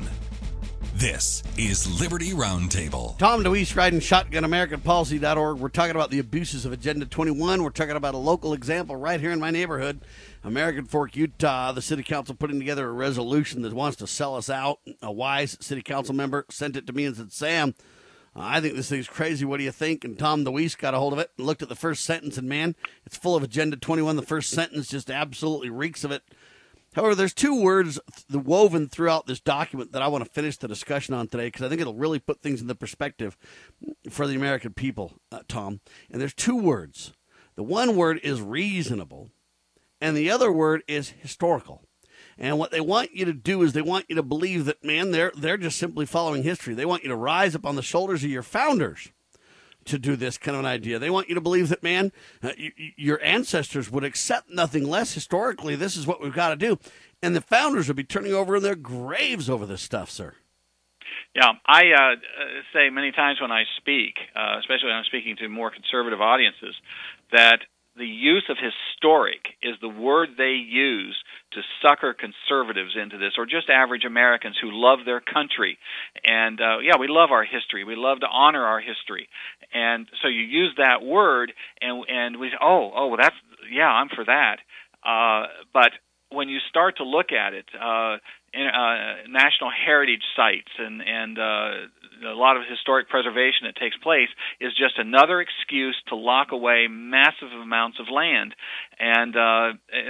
This is Liberty Roundtable. Tom DeWeese, riding shotgun american policy dot org. We're talking about the abuses of Agenda twenty-one. We're talking about a local example right here in my neighborhood, American Fork, Utah. The city council putting together a resolution that wants to sell us out. A wise city council member sent it to me and said, Sam, I think this thing's crazy. What do you think? And Tom DeWeese got a hold of it and looked at the first sentence, and man, it's full of Agenda twenty-one. The first sentence just absolutely reeks of it. However, there's two words woven throughout this document that I want to finish the discussion on today because I think it'll really put things into perspective for the American people, uh, Tom. And there's two words. The one word is reasonable, and the other word is historical. And what they want you to do is they want you to believe that, man, they're they're just simply following history. They want you to rise up on the shoulders of your founders to do this kind of an idea. They want you to believe that, man, uh, you, your ancestors would accept nothing less. Historically, this is what we've got to do. And the founders would be turning over in their graves over this stuff, sir. Yeah, I uh, say many times when I speak, uh, especially when I'm speaking to more conservative audiences, that the use of historic is the word they use to sucker conservatives into this, or just average Americans who love their country. And, uh, yeah, we love our history. We love to honor our history. And so you use that word, and and we say, oh, oh, well, that's, yeah, I'm for that. Uh, but when you start to look at it, uh, in, uh, national heritage sites and, and uh, a lot of historic preservation that takes place is just another excuse to lock away massive amounts of land. And uh,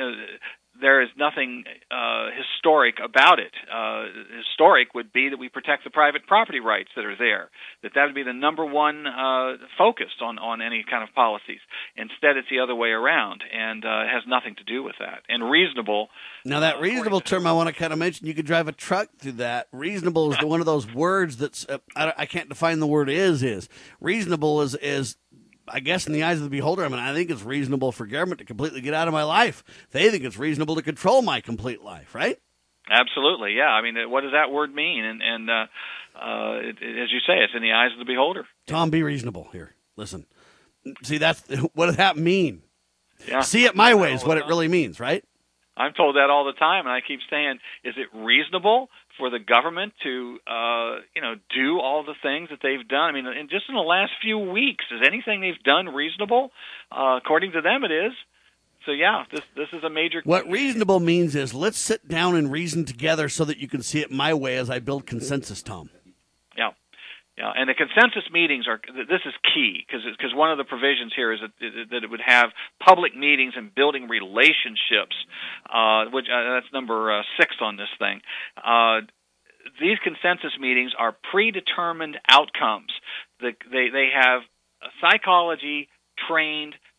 there is nothing uh, historic about it. Uh, historic would be that we protect the private property rights that are there, that that would be the number one uh, focus on, on any kind of policies. Instead, it's the other way around, and uh, it has nothing to do with that. And reasonable... Now, that reasonable term I want to kind of mention, you could drive a truck through that. Reasonable is one of those words that's, uh, I, I can't define the word is, is. Reasonable is, is, I guess, in the eyes of the beholder, I mean, I think it's reasonable for government to completely get out of my life. They think it's reasonable to control my complete life, right? Absolutely, yeah. I mean, what does that word mean? And, and uh, uh, it, it, as you say, it's in the eyes of the beholder. Tom, be reasonable here. Listen. See, that's what does that mean? Yeah. See it my way is what it really means, right? I'm told that all the time, and I keep saying, is it reasonable for the government to, uh, you know, do all the things that they've done? I mean, in, just in the last few weeks, is anything they've done reasonable? Uh, according to them, it is. So, yeah, this this is a major... What reasonable means is let's sit down and reason together so that you can see it my way as I build consensus, Tom. Yeah. Yeah, and the consensus meetings are, this is key, because because one of the provisions here is that, that it would have public meetings and building relationships, uh, which uh, that's number uh, six on this thing. Uh, these consensus meetings are predetermined outcomes. The, they, they have psychology-trained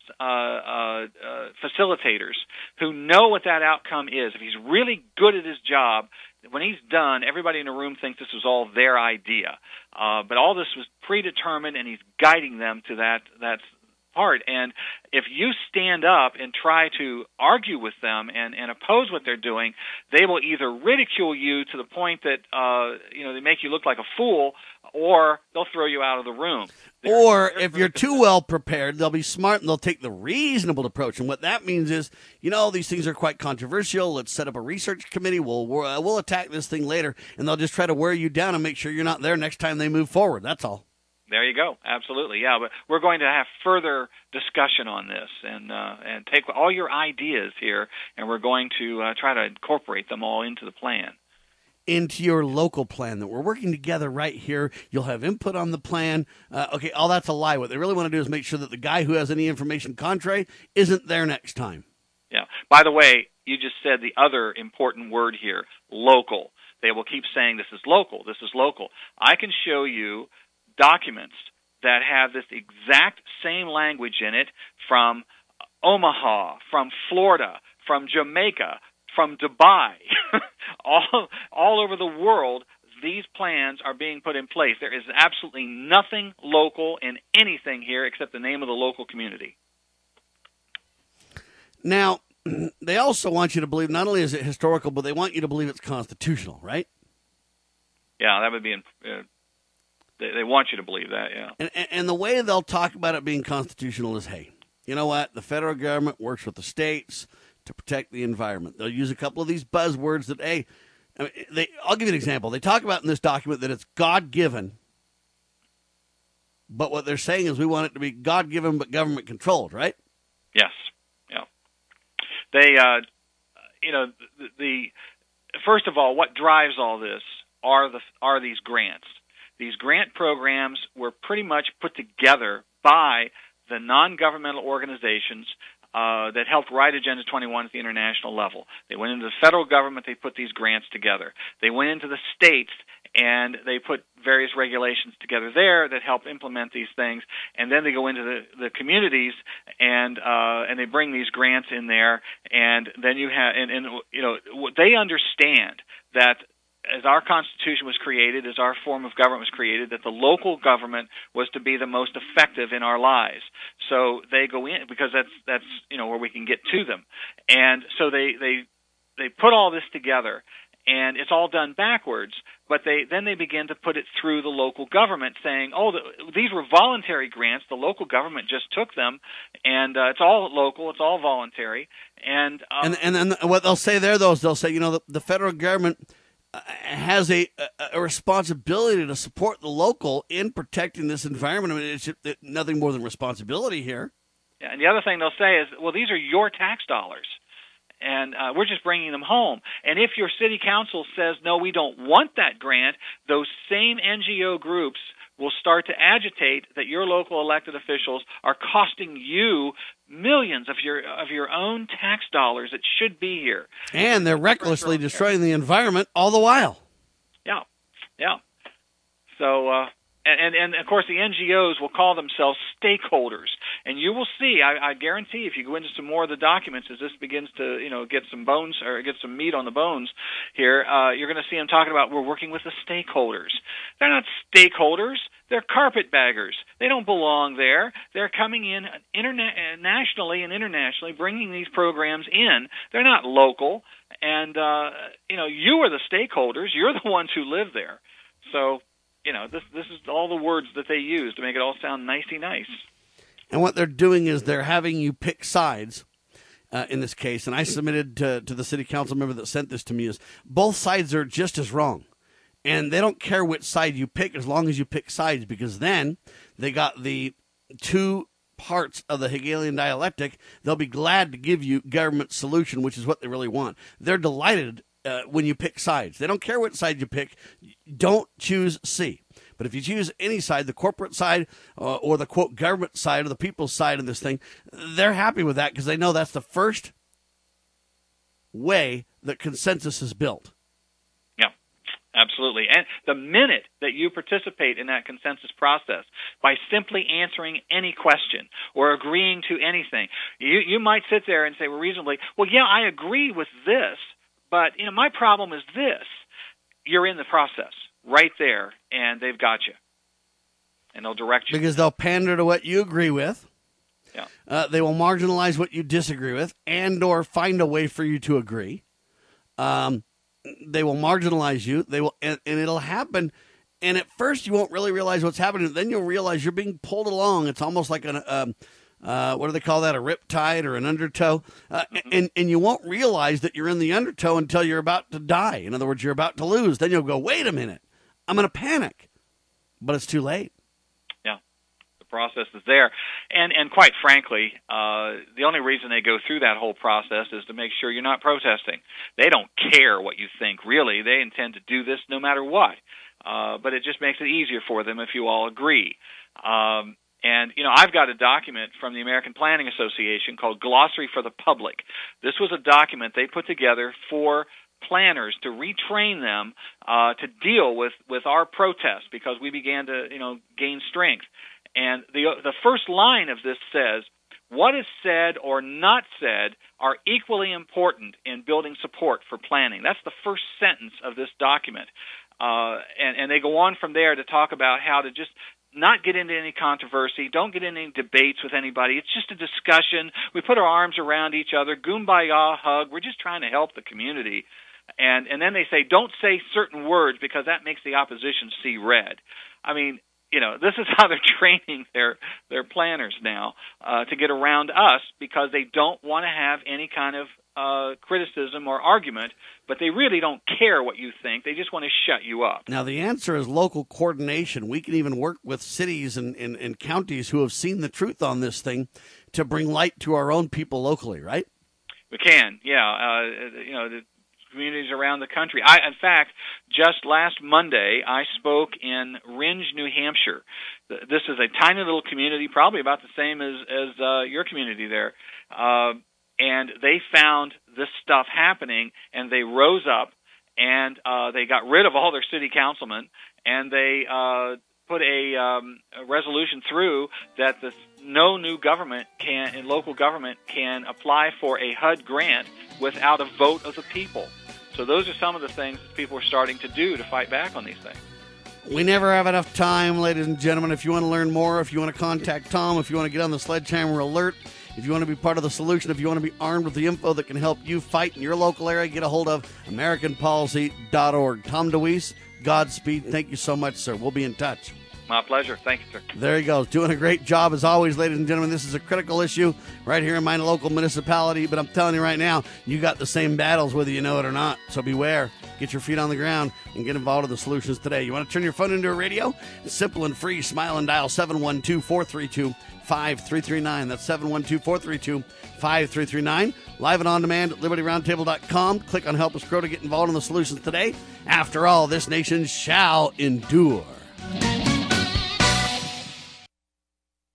uh, uh, uh, facilitators who know what that outcome is. If he's really good at his job, when he's done, everybody in the room thinks this was all their idea. Uh, but all this was predetermined, and he's guiding them to that that part. And if you stand up and try to argue with them and, and oppose what they're doing, they will either ridicule you to the point that uh, you know they make you look like a fool, or they'll throw you out of the room. They're, or they're if you're too well prepared, they'll be smart and they'll take the reasonable approach. And what that means is, you know, these things are quite controversial. Let's set up a research committee. We'll we'll attack this thing later, and they'll just try to wear you down and make sure you're not there next time they move forward. That's all. There you go. Absolutely, yeah. But we're going to have further discussion on this, and uh, and take all your ideas here, and we're going to uh, try to incorporate them all into the plan. Into your local plan that we're working together right here. You'll have input on the plan. Uh, okay, all that's a lie. What they really want to do is make sure that the guy who has any information contrary isn't there next time. Yeah. By the way, you just said the other important word here, local. They will keep saying this is local, this is local. I can show you documents that have this exact same language in it from Omaha, from Florida, from Jamaica, from Dubai, all all over the world. These plans are being put in place. There is absolutely nothing local in anything here except the name of the local community. Now, they also want you to believe not only is it historical, but they want you to believe it's constitutional, right? Yeah, that would be in, uh, They, they want you to believe that, yeah. And, and the way they'll talk about it being constitutional is, hey, you know what? The federal government works with the states to protect the environment. They'll use a couple of these buzzwords that, hey, I mean, they, I'll give you an example. They talk about in this document that it's God-given, but what they're saying is we want it to be God-given but government-controlled, right? Yes, yeah. They, uh, you know, the, the first of all, what drives all this are the are these grants. These grant programs were pretty much put together by the non-governmental organizations uh, that helped write Agenda twenty-one at the international level. They went into the federal government, they put these grants together. They went into the states, and they put various regulations together there that help implement these things. And then they go into the, the communities, and uh, and they bring these grants in there. And then you have, and, and you know, they understand that as our Constitution was created, as our form of government was created, that the local government was to be the most effective in our lives. So they go in because that's that's you know where we can get to them, and so they they they put all this together, and it's all done backwards. But they then they begin to put it through the local government, saying, "Oh, the, these were voluntary grants. The local government just took them, and uh, it's all local. It's all voluntary." And um, and and then what they'll say there, though, is they'll say, you know, the, the federal government has a, a responsibility to support the local in protecting this environment. I mean, it's just nothing more than responsibility here. Yeah, and the other thing they'll say is, well, these are your tax dollars, and uh, we're just bringing them home. And if your city council says, no, we don't want that grant, those same N G O groups will start to agitate that your local elected officials are costing you millions of your of your own tax dollars that should be here. And they're recklessly destroying the environment all the while. Yeah, yeah. So, uh, and, and, and of course, the N G Os will call themselves stakeholders. And you will see, I, I guarantee, if you go into some more of the documents, as this begins to, you know, get some bones or get some meat on the bones here, uh, you're going to see them talking about we're working with the stakeholders. They're not stakeholders. They're carpetbaggers. They don't belong there. They're coming in interna- nationally and internationally, bringing these programs in. They're not local. And, uh, you know, you are the stakeholders. You're the ones who live there. So, you know, this this is all the words that they use to make it all sound nicey nice. And what they're doing is they're having you pick sides uh, in this case. And I submitted to, to the city council member that sent this to me is both sides are just as wrong. And they don't care which side you pick as long as you pick sides, because then they got the two parts of the Hegelian dialectic. They'll be glad to give you government solution, which is what they really want. They're delighted uh, when you pick sides. They don't care what side you pick. Don't choose C. But if you choose any side, the corporate side uh, or the, quote, government side or the people's side of this thing, they're happy with that because they know that's the first way that consensus is built. Yeah, Absolutely. And the minute that you participate in that consensus process by simply answering any question or agreeing to anything, you, you might sit there and say, well, reasonably, well, yeah, I agree with this, but you know, my problem is this. You're in the process right there, and they've got you. And they'll direct you. Because they'll pander to what you agree with. Yeah. Uh, they will marginalize what you disagree with and or find a way for you to agree. Um They will marginalize you. They will, and, and it'll happen. And at first, you won't really realize what's happening. Then you'll realize you're being pulled along. It's almost like an, um, uh, what do they call that? A riptide or an undertow. Uh, mm-hmm. And and you won't realize that you're in the undertow until you're about to die. In other words, you're about to lose. Then you'll go, wait a minute, I'm going to panic, but it's too late. Process is there, and and quite frankly, uh, the only reason they go through that whole process is to make sure you're not protesting. They don't care what you think, really. They intend to do this no matter what, uh, but it just makes it easier for them if you all agree. Um, and, you know, I've got a document from the American Planning Association called Glossary for the Public. This was a document they put together for planners to retrain them uh, to deal with, with our protests because we began to, you know, gain strength. And the the first line of this says, what is said or not said are equally important in building support for planning. That's the first sentence of this document. Uh, and, and they go on from there to talk about how to just not get into any controversy, don't get into any debates with anybody. It's just a discussion. We put our arms around each other, kumbaya hug. We're just trying to help the community. And, and then they say, don't say certain words because that makes the opposition see red. I mean, you know, this is how they're training their their planners now uh, to get around us because they don't want to have any kind of uh, criticism or argument, but they really don't care what you think. They just want to shut you up. Now, the answer is local coordination. We can even work with cities and, and, and counties who have seen the truth on this thing to bring light to our own people locally, right? We can, yeah. Uh, you know, the communities around the country. I, in fact, just last Monday, I spoke in Rindge, New Hampshire. This is a tiny little community, probably about the same as, as uh, your community there. Uh, and they found this stuff happening, and they rose up, and uh, they got rid of all their city councilmen, and they uh, put a, um, a resolution through that the, no new government can, in local government can apply for a H U D grant without a vote of the people. So those are some of the things that people are starting to do to fight back on these things. We never have enough time, ladies and gentlemen. If you want to learn more, if you want to contact Tom, if you want to get on the Sledgehammer Alert, if you want to be part of the solution, if you want to be armed with the info that can help you fight in your local area, get a hold of American Policy dot org. Tom DeWeese, Godspeed. Thank you so much, sir. We'll be in touch. My pleasure. Thank you, sir. There he goes. Doing a great job as always, ladies and gentlemen. This is a critical issue right here in my local municipality, but I'm telling you right now, you got the same battles whether you know it or not. So beware. Get your feet on the ground and get involved in the solutions today. You want to turn your phone into a radio? It's simple and free. Smile and dial seven one two, four three two, five three three nine. That's seven one two, four three two, five three three nine. Live and on demand at liberty roundtable dot com. Click on Help Us Grow to get involved in the solutions today. After all, this nation shall endure.